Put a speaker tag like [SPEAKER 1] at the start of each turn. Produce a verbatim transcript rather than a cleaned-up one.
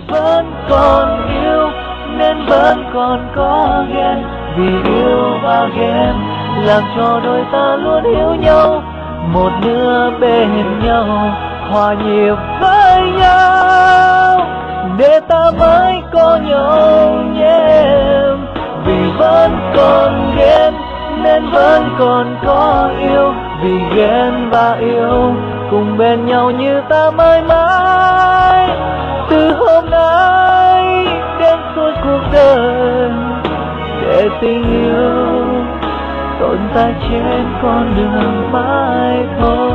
[SPEAKER 1] vẫn còn yêu nên vẫn còn có ghen, vì yêu và ghen làm cho đôi ta luôn hiểu nhau, một nửa bên nhau hòa nhịp với nhau để ta mới có nhau nhé em. Vì vẫn còn ghen nên vẫn còn có yêu, vì ghen và yêu cùng bên nhau như ta mãi mãi, từ hôm nay đến suốt cuộc đời, để tình yêu tồn tại trên con đường mãi thôi.